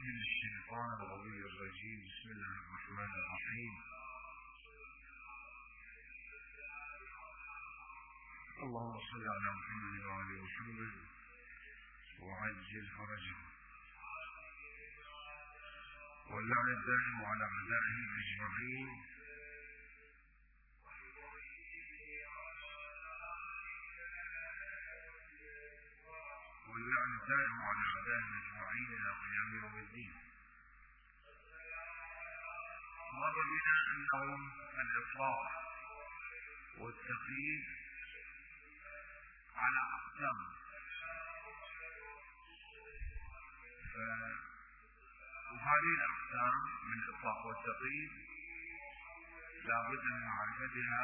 من الشيطان الغوي الرجيم. بسم الله الرحمن الرحيم. اللهم صل على محمد وعلى محمد وعجل فرجه، واللعن الدائم على أعدائه أجمعين، واللعن الدائم على أعدائه أجمعين إلى قيام يوم الدين. مر بنا أنه الإطلاق والتقييد على أقسام، وهذه الأقسام من الإطلاق والتقييد لا بد من معرفتها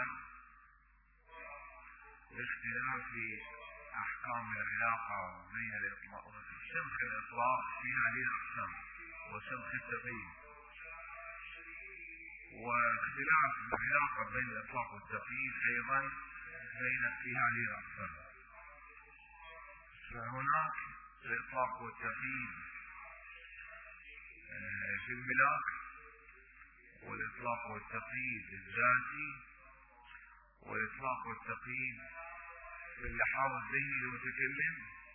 باختلاف أحكام العلاقة بين الإطلاق وسمح الإطلاق في هذه الأقسام، وسمح التقييد، واختلاف العلاقة بين الإطلاق والتقييد أيضا في هذه الأقسام. فهناك الإطلاق والتقييد في الملاك، والإطلاق والتقييد الذاتي، والإطلاق والتقييد في اللحاظ الذهني للمتكلم،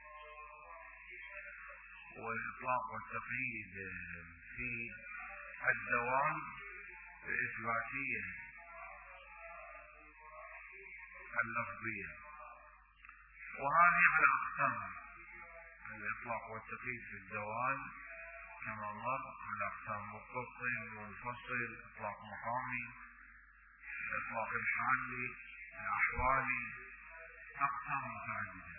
والإطلاق والتقييد في الدوام الإثباتية اللفظية. وهذه على أقسام: الإطلاق والتقييد في الدوام كما مر على أقسام: متصل ومنفصل، إطلاق مقامي، إطلاق الحالي، الأحوالي، أقسام متعددة.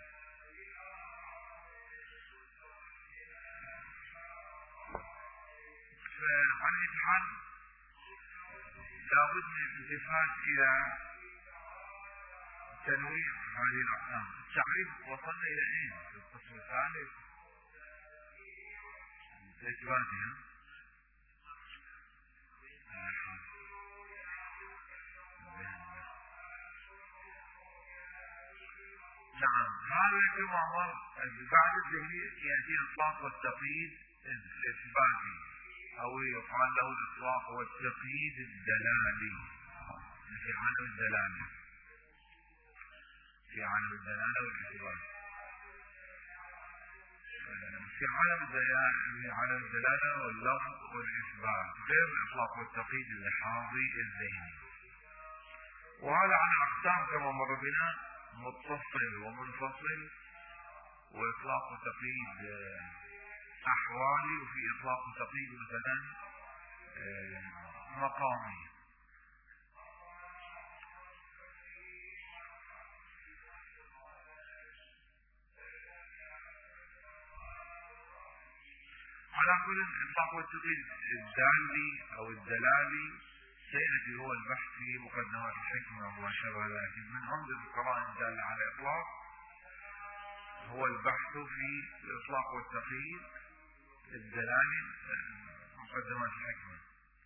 فعلى أي حال لابد من الالتفات إلى تنويع هذه الأقسام. التعريف وصلنا إلى أين؟ في القسم الثالث إثباتها. نعم، هذا كما مر. بعد الذهنية يأتي الإطلاق والتقييد الإثباتي، أو يقال له الإطلاق والتقييد الدلالي في عالم الدلالة، في عالم الدلالة والإثبات. في عالم الدلالة واللفظ والإثبات غير الإطلاق والتقييد اللحاظي الذهني. وهذا على أقسام كما مر بنا: متصل ومنفصل، وإطلاق وتقييد أحوالي، وفي إطلاق وتقييد مثلا مقامي. على كل الإطلاق والتقييد الدالي أو الدلالي سيأتي هو البحث في مقدمات الحكمة وما شابه ذلك. من عمدة القرائن الدالة على الإطلاق هو البحث في الإطلاق والتقييد الدلالي مقدمات الحكمة.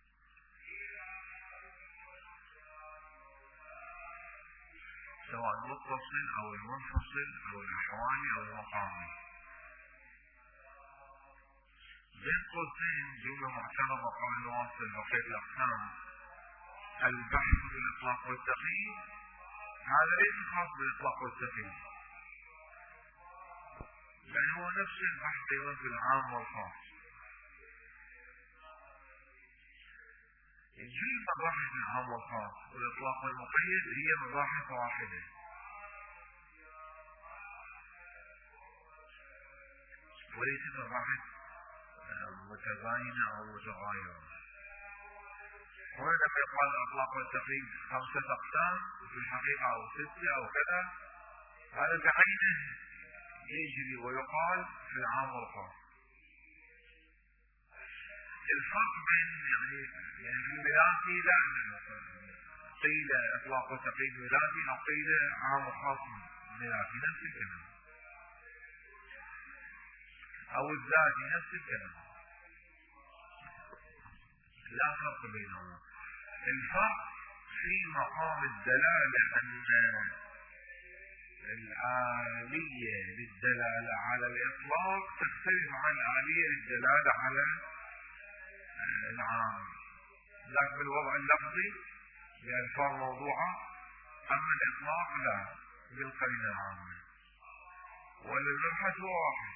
سواء المتصل أو المنفصل أو الأحوالي أو المقامي. بين قوسين جملة معترضة قبل نواصل بقية الأقسام: البحث بالإطلاق والتقييد هذا ليس خاص بالإطلاق والتقييد، بل هو نفس البحث في العام والخاص. جميع مباحث العام والخاص والإطلاق والمقيد هي مباحث واحدة، وليست مباحث متباينة أو متغايرة. هنا لما يقال الإطلاق والتقييد 5 أقسام في الحقيقة أو 6 أو كذا، هذا بعينه يجري ويقال في العام والخاص. الفرق بين يعني في الميراثي لا قيل إطلاق وتقييد ميراثي أو قيل عام وخاص ميراثي، نفس الكلام، أو الذاتي نفس الكلام، لا فرق بينهما. الفرق في مقام الدلالة أن الآلية للدلالة على الإطلاق تختلف عن الآلية للدلالة على العام، لكن بالوضع اللفظي بألفاظ موضوعة، أما الإطلاق لا بالقرينة العامة. والمبحث هو واحد.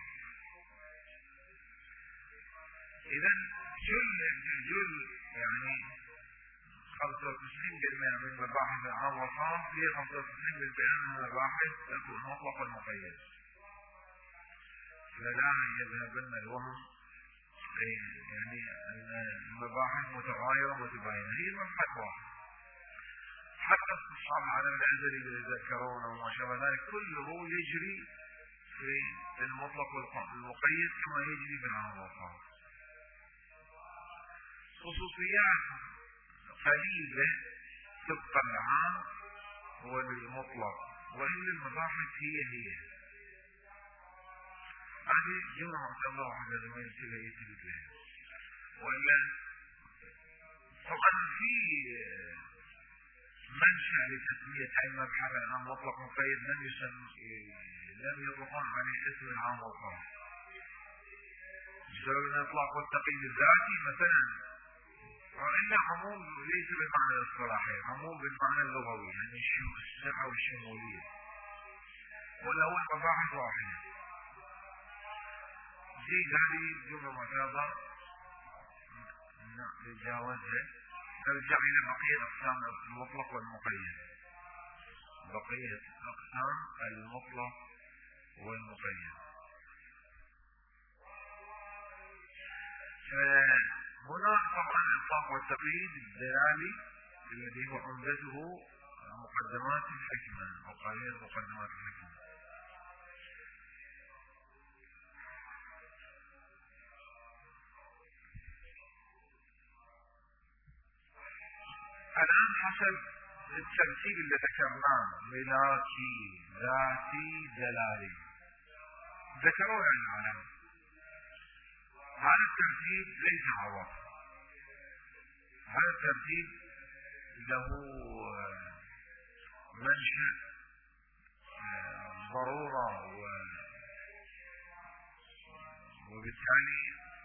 إذا جل يعني 95% من مباحث العام والخاص هي 95% من مباحث المطلق والمقيد، فلا يذهبن الوهم يعني المباحث متغايرة متباينة، هي مبحث واحد. حتى استصحاب العدم الأزلي اللي يذكرونه وما شابه ذلك كله يجري في المطلق والمقيد كما يجري في العام والخاص. خصوصيات قليلة تبقى العام والمطلق، وإن المباحث هي هذه جملة معتبرة واحدة لما يتبت لها. وإلا طبعا في منشأ لتسمية أي مبحث عن مطلق مقيد لم يطلقون عليه اسم العام والخاص. بسبب الإطلاق والتقييد الذاتي مثلا، وإن عموم ليس بالمعنى الاصطلاحي، عموم بالمعنى اللغوي، يعني الصحة والشمولية، ولا هو المباحث واحدة. هذه جملة معتبرة نتجاوزها، نرجع إلى بقية أقسام المطلق والمقيد. بقية أقسام المطلق والمقيد. هناك طبعا الإطلاق والتقييد الدلالي الذي هو عمدته مقدمات الحكمة أو قرينة مقدمات الحكمة. الآن حسب الترتيب اللي ذكرناه، ملاكي ذاتي دلالي، ذكروا العلم. هذا الترتيب ليس عوض، هذا الترتيب له منشأ ضرورة وبالتالي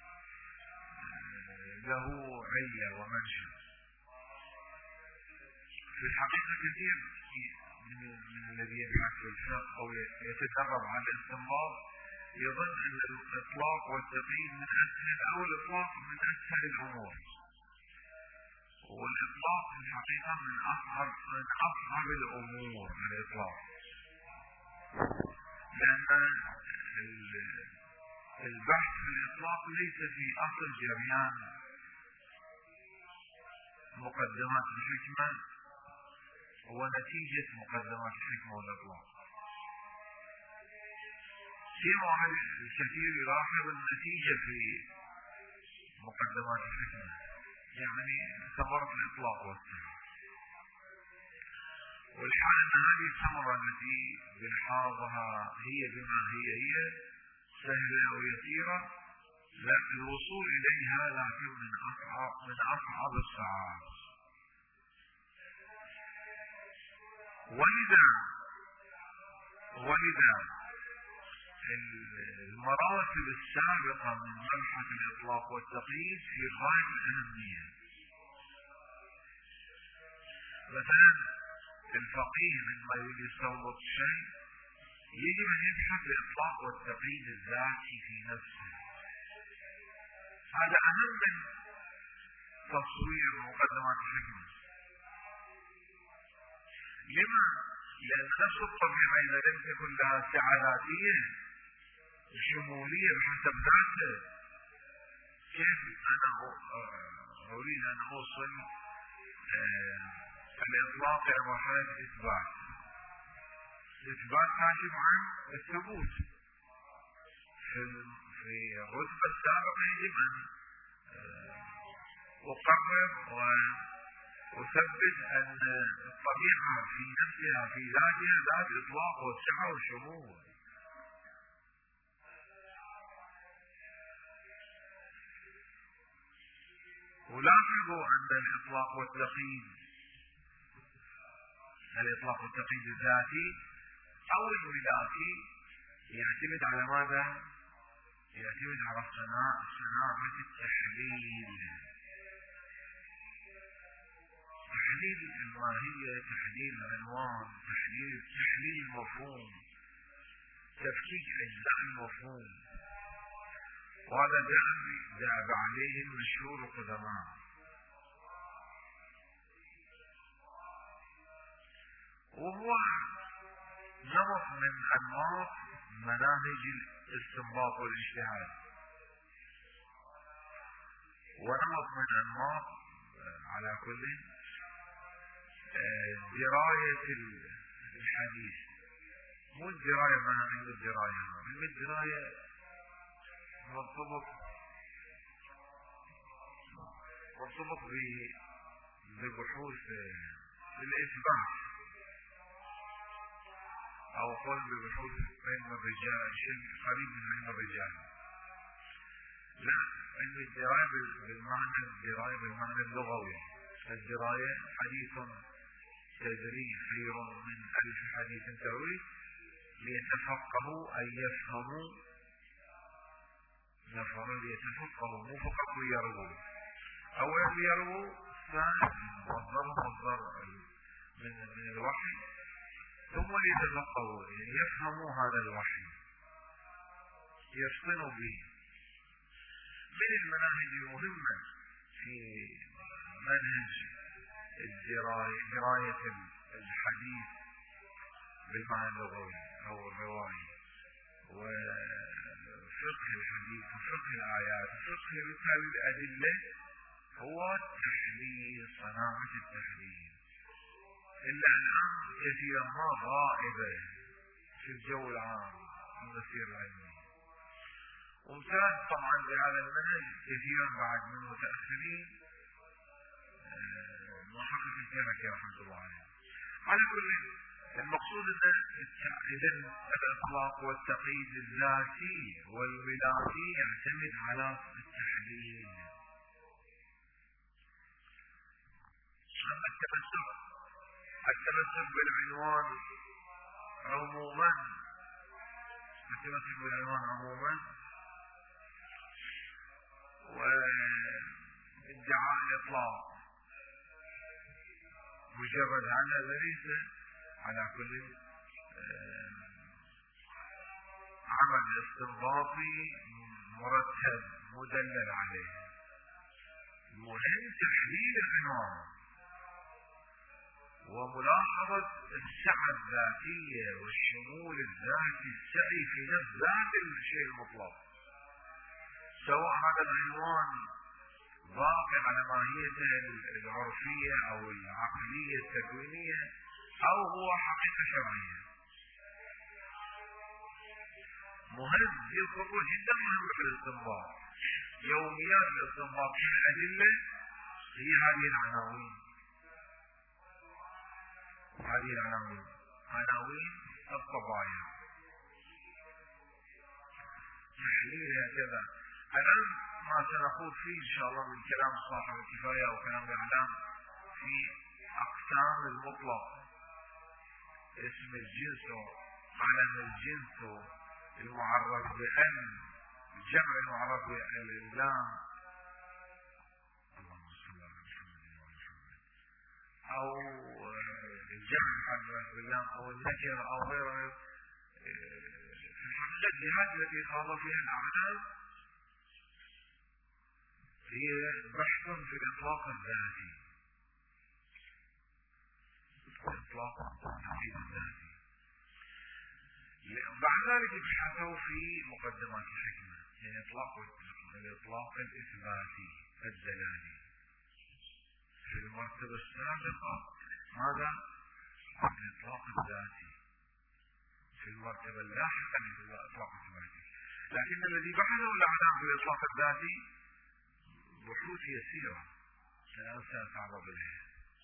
له علة ومنشأ. في الحقيقة كثير من الذي يبحث في الفقه أو يتدرب على الاستنباط يظن أن الإطلاق والتقييد من أسهل، أو الإطلاق من أسهل الأمور، والإطلاق في الحقيقة من أصعب الأمور. الإطلاق لأن البحث في الإطلاق ليس في أصل جريان مقدمات الحكمة ونتيجة مقدمات الحكمة والإطلاق. في واحد الكثير يلاحظ النتيجة في مقدمات الحكمة، يعني ثمرة الإطلاق والتقييد، والحال أن هذه الثمرة التي بنحافظها هي بما هي سهلة ويسيرة، لا الوصول إليها لكن من أصعب الصعاب. ولذا المراتب السابقة من مبحث الإطلاق والتقييد في غاية الأهمية. مثلا الفقيه عندما يريد يستنبط شيء يجب أن يبحث الإطلاق والتقييد الذاتي في نفسه. هذا أهم من تصوير مقدمات الحكمة. لما؟ لأن نفس الطبيعة إذا لم تكن لها سعة ذاتية وشمولية بحسب ذاته، كيف أنا أريد أن أوصل الإطلاق إلى مرحلة إثبات كاشف عن الثبوت؟ في الرتبة السابقة يجب أن أقرر وأثبت أن الطبيعة في نفسها في ذاتها ذات إطلاق والسعة والشمول. ولاحظوا أن الإطلاق والتقييد الذاتي أو الولائي يعتمد على ماذا؟ يعتمد على صناعة التحليل. تحليل الماهية، تحليل العنوان، تحليل المفهوم، تفكيك أجزاء المفهوم، وهذا دأب عليه المشهور القدماء. وهو نمط من أنماط مناهج الاستنباط والاجتهاد، ونمط من أنماط على كل دراية الحديث. مو الدراية ما علم الدراية، علم الدراية مرتبط ببحوث الإثبات، أو قول ببحوث علم الرجال، شيء قريب من علم الرجال. لا، علم الدراية بالمعنى اللغوي. الدراية حديث تدري خير من 1000 حديث تروي، ليتفقهوا أي يفهموا، ليتفقهوا مو فقط ويروا. أولا يروا، ثانيا مصدر من الوحي، ثم ليتفقهوا يعني يفهموا هذا الوحي، يفطنوا به. من المناهج المهمة في منهج دراية الحديث بالمعنى اللغوي أو الرواية، وفقه الحديث وفقه الآيات وفقه الأدلة، هو تحليل، صناعة التحليل. إلا الآن كثيرا ما غائبة في الجو العام المسير العلمي، وامتاز طبعا بهذا المنهج كثيرا بعد من متأخرين محقق الكركي رحمة الله عليه. على كل المقصود إذن الإطلاق والتقييد الذاتي والولائي يعتمد على التحليل. أما التمسك بالعنوان عموما، وادعاء الإطلاق مجرد عنه ليس على كل عمل استنباطي مرتب مدلل عليه. المهم تحليل العنوان وملاحظة السعة الذاتية والشمول الذاتي، السعي في نفس ذات الشيء المطلق، سواء هذا العنوان باقي على ماهيته العرفية أو العقلية التكوينية، أو هو حقيقة شرعية. مهم، هي خطوة جدا مهمة في الاستنباط. يوميات الاستنباط من الأدلة هي هذه العناوين، عناوين القضايا، تحليلها كذا. الآن ما سنقول فيه إن شاء الله من كلام صاحب الكفاية وكلام الإعلام في أقسام المطلق، اسم الجنس وعلم الجنس المعرف بأن، الجمع المعرف باللام، أو الجمع المعرف باللام، أو النكر أو غيره. في الحقيقة الجهات التي خاض فيها الأعلام هي بحث في الإطلاق الذاتي، بعد ذلك بحثوا في مقدمات الحكمة، يعني الإطلاق الإثباتي الدلالي. في المرتبة السابقة ماذا؟ الإطلاق الذاتي. في المرتبة اللاحقة الإطلاق الإثباتي. لكن الذي بحثوا الأعلام في الإطلاق الذاتي بحوث يسيرة الآن سنتعرض إليها.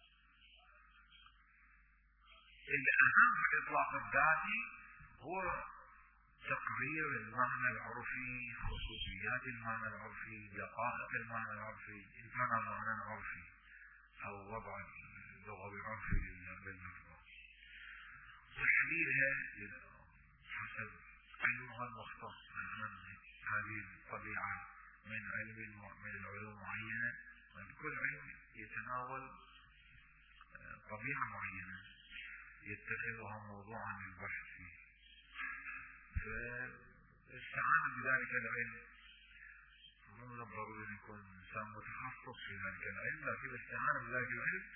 الأهم في الإطلاق الذاتي هو تقرير المعنى العرفي، خصوصيات المعنى العرفي، دقائق المعنى العرفي، إن كان معنى عرفي أو وضع اللغوي العرفي لللفظ. تحليلها حسب علمها المختص من هذه الطبيعة من العلوم معينة. كل علم يتناول طبيعة معينة يتخذها موضوعا للبحث فيه، فاستعان بذلك العلم. مو من الضروري أن يكون إنسان متخصص في ذلك العلم، لكن الاستعانة بذلك العلم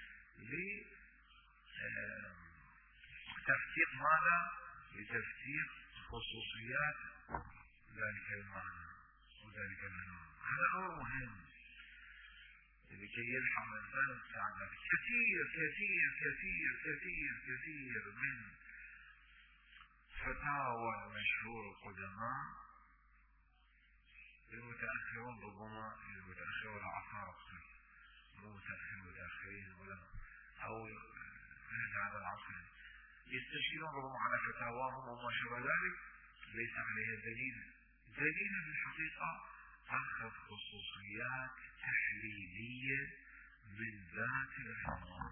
لتفسير ماذا؟ لتفسير خصوصيات ذلك المعنى وذلك العنوان. هذا أمر مهم لكي يلحق الإنسان السعادة. كثير كثير كثير كثير كثير من فتاوى المشهور القدماء المتأخرون، ربما المتأخرون العصر الصغير، مو متأخرين متأخرين ولا أو أهل هذا العصر، يستشيرون ربما على فتاواهم وما شابه ذلك ليس عليها دليل. دليل بالحقيقة أخذ خصوصيات تحليلية من ذات العنوان.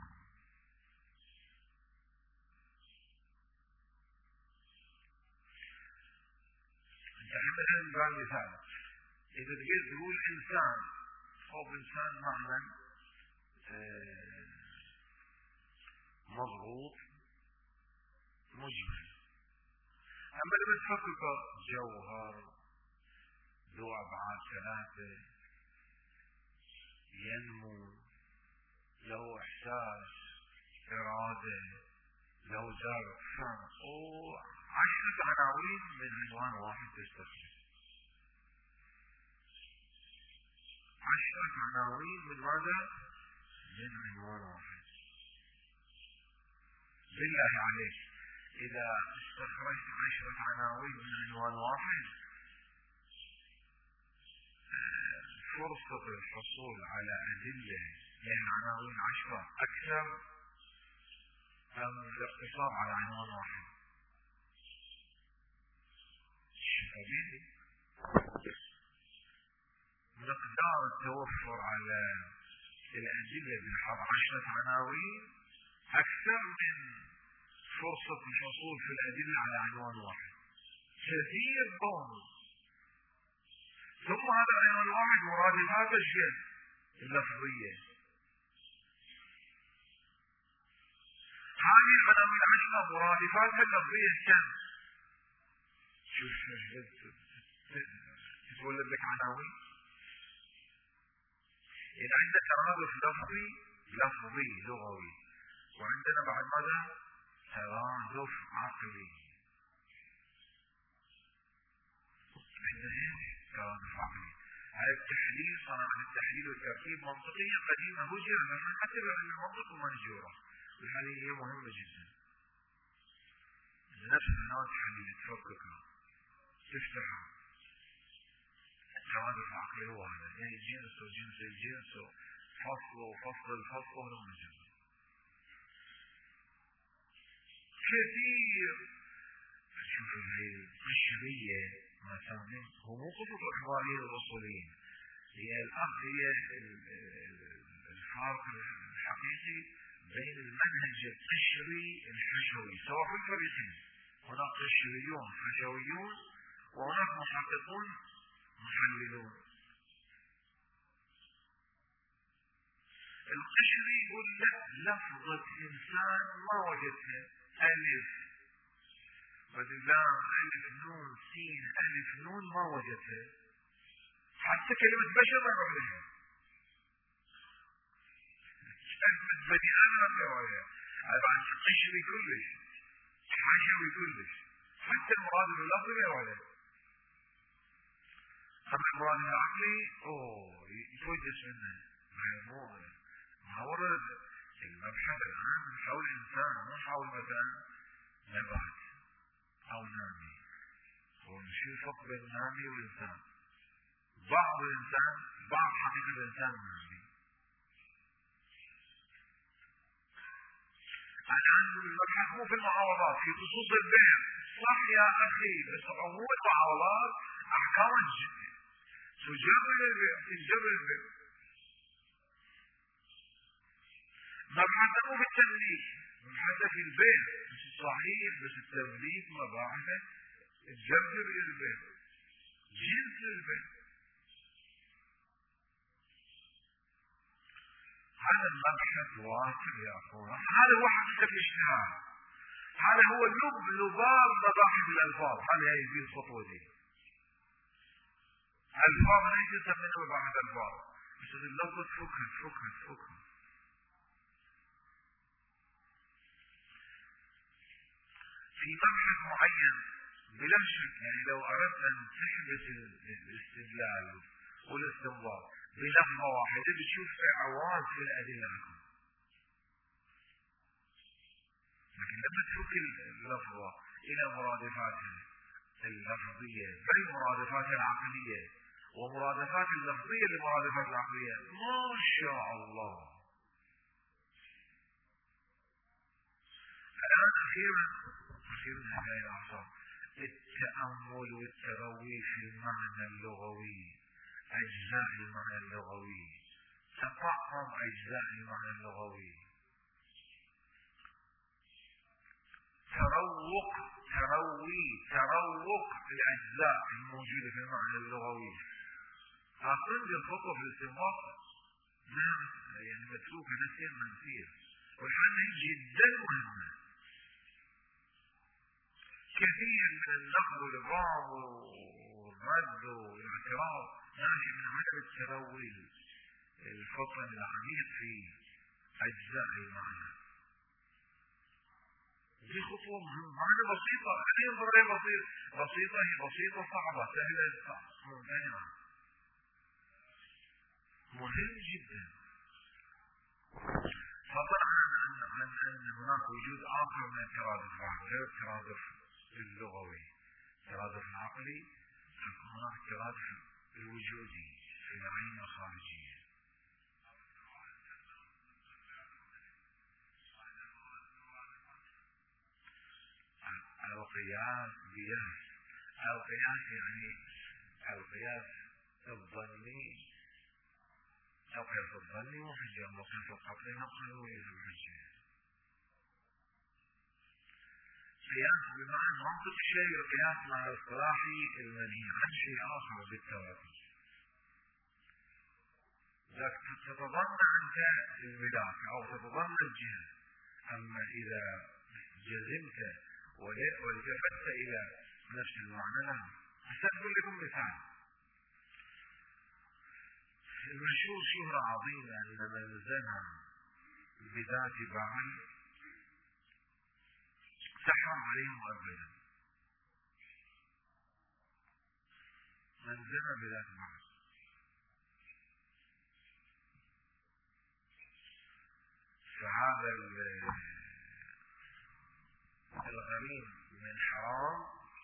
انت مثلا قال مثال، اذا تقدر تقول انسان او انسان معنى مضغوط مجمل، اما لما تحقق جوهر ذو ابعاد ثلاثة ينمو، له احساس، ارادة، له زرع، فهم، وعشرة عناوين من عنوان واحد تستخدم. 10 عناوين من ماذا؟ من عنوان واحد. بالله عليك اذا استخرجت 10 عناوين من عنوان واحد، فرصة الحصول على أدلة من عناوين 10 أكثر أم الاقتصار على عنوان واحد؟ طبيعي مقدار التوفر على الأدلة بحض 10 عناوين أكثر من فرصة الحصول في الأدلة على عنوان واحد. كثير ضمن. ثم هذا العنوان الواحد مرادفات الشيء اللفظية. هذه العناوين 10 مرادفاتها اللفظية كم؟ شوف تتولد لك عناوين. إذا عندك ترادف لفظي لغوي، وعندنا بعد ماذا؟ ترادف عقلي. عندنا ترادف عقلي. هذا التحليل، صناعة التحليل والتركيب منطقيا قديمة هجر لنا حتى بعلم المنطق ومنجورة، وهذه هي مهمة جدا. نفس نوع التحليل تفككها تفتحها. الترادف العقلي هو هذا، يعني جنس وجنس الجنس وفصل وفصل الفصل ولون الجنس. كثير شوف هاي القشرية مثلا، هو مو خطوط الإخباريين الأصوليين، هي الفرق الحقيقي بين المنهج القشري الحشوي سواء في الفريقين. هناك قشريون حشويون وهناك محققون محللون. القشري يقول لك لفظة إنسان ما وجدتها، ألف ولام ألف نون سين ألف نون ما وجدتها، حتى كلمة بشر ما يروح كلمة بني آدم ما يروح. هذا عن قشري كلش حشوي كلش، حتى المراد اللفظي ما يروح. أما المراد العقلي يتوجس منه ما ورد. المبحث الآن حول الإنسان مو حول مثلا نبات أو نامي، ونشوف الفرق بين النامي والإنسان. بعض الإنسان بعض حقيقة الإنسان نامي. الآن المبحث مو في المعاوضات، في خصوص البيع. صح يا أخي، بس عموم المعاوضات أحكام تجرد البيع تجرد البيع. مبحث مو في التمليك، مبحث في البيع صحيح بس التمليك مباحثه تجبر البيت جنس البيت. هذا المبحث واسع يا اخوان، هذا هو حقيقة الاشتهار، هذا هو لباب مباحث الالفاظ، هذا هي الخطوة دي. الفاظ ليس تسميها مباحث الفاظ، بس اللفظ فكر. في مبحث معين بلا شك، يعني لو اردت ان تحبس الاستدلال والاستنباط بلفظة واحدة بتشوف اعواز في الادلة لكم، لكن لما تفك اللفظة الى مرادفاتها اللفظية بل مرادفاتها العقلية ومرادفات اللفظية لمرادفات العقلية، ما شاء الله. الان اخيرا هاي الأعصاب التأمل والتروي في المعنى اللغوي، أجزاء المعنى اللغوي، تفهم أجزاء المعنى اللغوي، تروق الأجزاء الموجودة في المعنى اللغوي. أقل بالخطوة في الاستنباط يعني متروكة نسير منسير، والحالة جدا مهمة. كثير من النقد والإبرام والرد والاعتراض ناشئ من عدم التروي الفطن العميق في أجزاء المعنى. دي خطوة مهمة بسيطة، هي بسيطة، هي بسيطة صعبة سهلة ممتنعة، مهم جدا. فضلا عن أن هناك وجود آخر من الترادف غير الترادف اللغوي، الترادف العقلي، هناك الترادف الوجودي في العين الخارجية. القياس بياس، القياس يعني القياس الظني، القياس الظني وحجة، القياس القطعي نقل وحجة. قياس بمعنى منطق شيء، القياس مع الاصطلاحي المنهي عن شيء آخر بالتواتر. لكن تتضمن أنت الملاك أو تتضمن الجهة، أما إذا جزمت والتفت إلى نفس المعنى لا. أستقبل لكم مثال. المشهور شهرة عظيمة أن من زنى بذات بعل تحرم عليه مؤبدا. من زنى بذات بعل، فهذا الغريم من حرام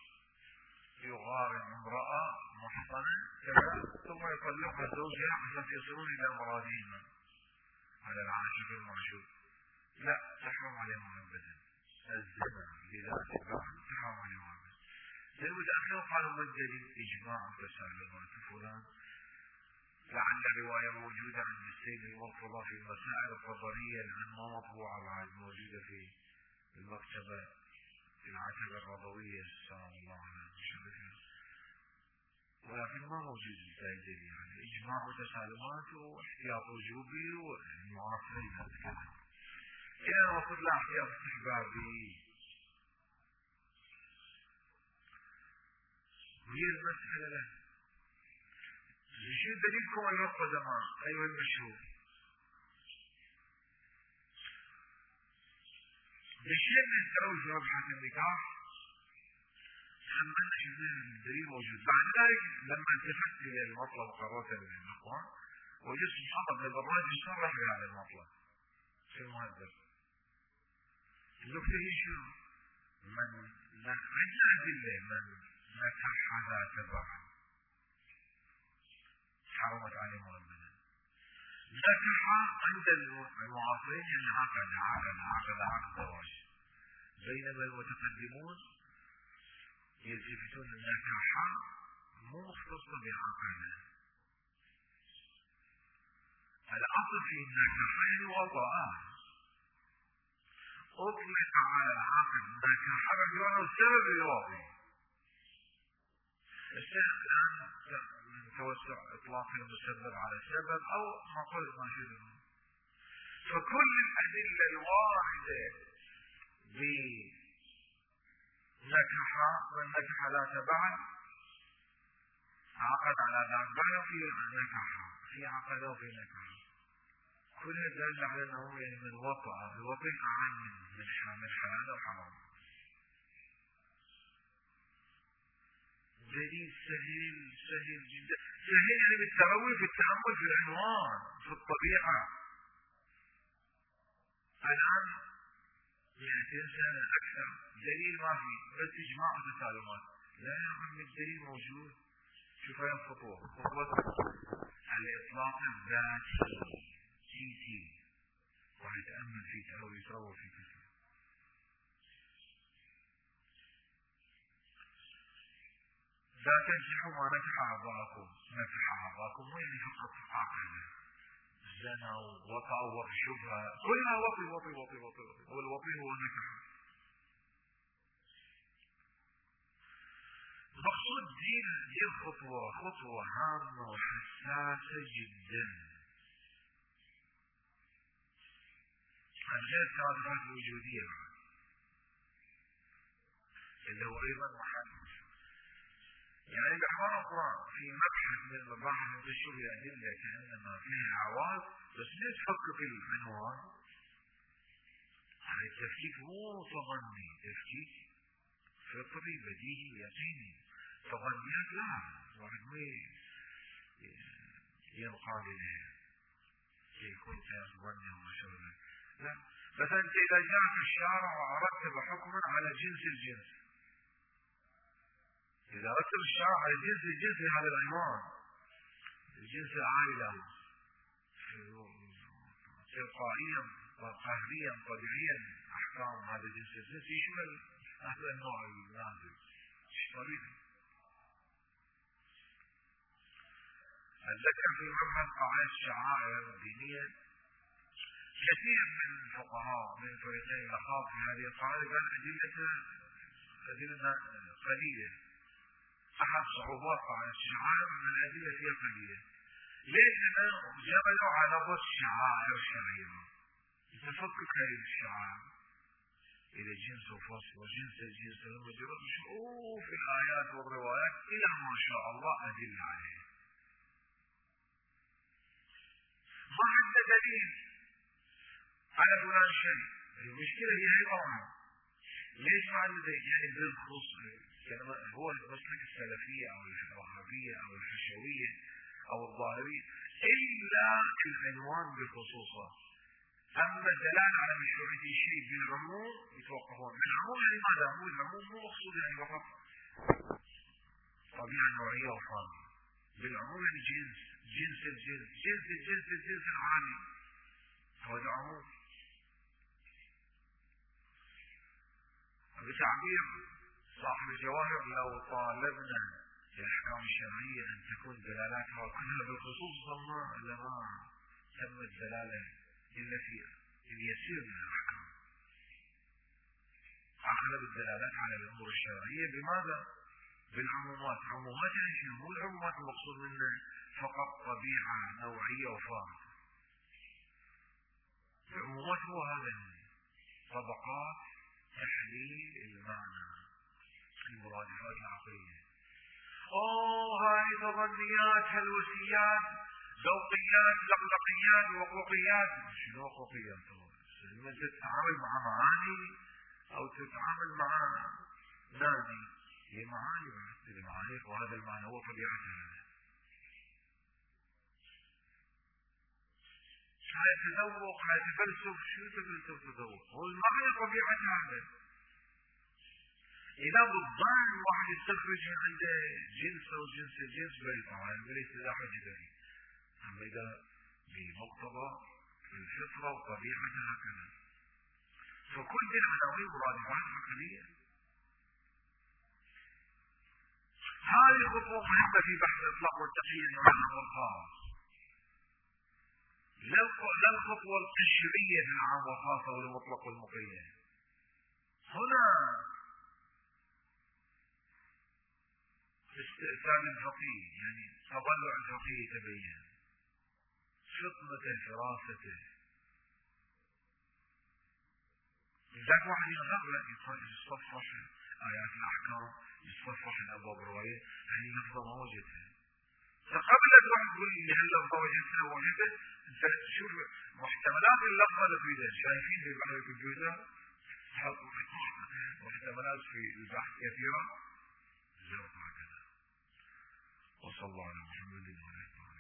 يغارم امرأة محصنة ثم يطلقها زوجها حتى يصلون إلى مرادهما على العاشق المعشوق. لا، تحرم عليهم أبدا. الزنا بذات البعل تحرم عليهم أبدا. المتأخر قالوا من دليل إجماع تسالمات فلان، لعل رواية موجودة عند السيد المرتضى في المسائل القدرية لأن ما مطبوعة بعد، موجودة في المكتبة العتبة الرضوية سلام الله على مشرفها، ولكن ما موجود الدليل. يعني إجماع وتسالمات واحتياط وجوبي ومعاصرين هذا الكلام. إذا المفروض لا احتياط استحبابي. هي المسألة له شو دليلكم الوقت زمان أيها المشهور؟ بشيء من التروج في مبحث النكاح حملنا شفنا الدليل موجود. بعد ذلك لما التفت إلى المطلب قررت من الأخوان وجدت محمد بن الراجل يصرح بهذا المطلب في المهذب. النكتة هي شو؟ من عندنا أدلة من نكح ذات بعل حرمت عليه مؤبدا. نكح عند المعاصرين يعني عقد زواج، بينما المتقدمون يلتفتون النكح مو مختصة بعقد. الأصل في النكح يعني وطأ، أطلق على عقد نكح رجلا والسبب الواضح. الآن من توسع إطلاق المسبب على السبب أو ما قلت ما شبه. فكل الأدلة الواردة بنكح من نكح لا تبعد عقد على ذاك بل في نكح في عقد وفي نكح كلها دل على أنه يعني من وطأ الوطئ أعم من حلال وحرام. دليل سهل جدا، سهل يعني بالتروي في التأمل في العنوان في الطبيعة. الآن 200 سنة أكثر دليل ما في بس إجماع وتسالمات. لا يا عمي الدليل موجود. شوف هاي الخطوة، خطوة الإطلاق الذاتي تي ويتأمل في يتروى في كثير. لا تنجحوا ما نجح أعضاءكم وين فقط عقلا زنوا وطأوا وشبهة كلها وطي والوطي هو نكح. مقصود دي خطوة هامة وحساسة جدا عن غير التعرفات الوجودية اللي هو أيضا محدد. يعني بأحوال القرآن في مبحث من مباحث تشير الأدلة كأنما فيها عواز بس ليش تفكر في العنوان؟ يعني التفكيك مو تظني، تفكيك فطري بديهي يقيني. تظنيات لا واحد ما ينقاد إليها يكون ظني وما شابه. لا مثلا أنت إذا جاء في الشارع ورتب حكما على جنس الجنس، إذا رتب الشارع على جنس الجنس هذا العنوان الجنس العائلة تلقائيا قهريا طبيعيا أحكام هذا الجنس الجنس يشمل هذا النوع النازل. ايش طريقة؟ أتذكر في مبحث قواعد الشعائر الدينية كثير من الفقهاء من فريقين الأخاف في هذه القاعدة قال أدلة قليلة. أحد صعوبات قواعد الشعائر من الأدلة فيها قليلة. ليش؟ لأنه جبلوا على ضد شعائر شرعية. تفكك هذه الشعائر إلى جنس وفصل وجنس الجنس المجرد شوف الآيات والروايات إلى ما شاء الله أدلة عليه. ما عنده دليل على فلان شيء. المشكلة هي طبعا ليش ما عنده دليل؟ يعني بالخصوص هو المسلك السلفية أو الوهابية أو الحشوية أو الظاهرية إلا العنوان بخصوصه. أما الدلالة على مشروعية الشيء بالعموم يتوقفون. بالعموم يعني ماذا؟ العموم مو مقصود يعني فقط طبيعة نوعية وفاضية. بالعموم يعني جنس العالي هو العموم. بتعبير صاحب الجواهر لو طالبنا الأحكام الشرعية أن تكون دلالاتها كلها بالخصوص لما تم الدلالة إلا في اليسير من الأحكام. أغلب الدلالات على الأمور الشرعية بماذا؟ بالعمومات. عمومات يعني شنو؟ مو العمومات المقصود منها فقط طبيعة نوعية وفاضية. العمومات هو هذا طبقات تحليل المعنى المرادفات العقلية. هاي تظنيات هلوسيات ذوقيات لقلقيات وقوقيات. شنو وقوقيات؟ لما تتعامل مع معاني أو تتعامل مع نادي هي معاني ومثل معاني وهذا المعنى هو طبيعتها. هاي تذوق هاي تفلسف. شو تذوق؟ هو المعنى طبيعة هذا. إذا بالظن واحد يستخرج من عنده جنس أو جنس الجنس طبعا بريد لا حاجة به. أما إذا بمقتضى الفطرة وطبيعتها هكذا. فكل دي العناوين مرادفات عقلية. هذه خطوة مهمة في بحث الإطلاق والتقييد والمعنى الخاص. لا الخطوة القشرية في العام والخاصة والمطلق والمقيد. هنا استئثار الفقيه، يعني تطلع الفقيه يتبين، فطنته، فراسته. لذلك واحد يغرق يصفح آيات الأحكام، يصفح الأبواب الرواية، هذه لفظة ما وجدها. فقبل لا تروح تقول لي هاللفظة وجدتها وجدت، أنت شوف محتملات اللفظة اللي تريدها، شايفين في بعض الكمبيوتر تحط محتملات في البحث كثيرة، جاوب هكذا. وصلى الله على محمد وعلى آله.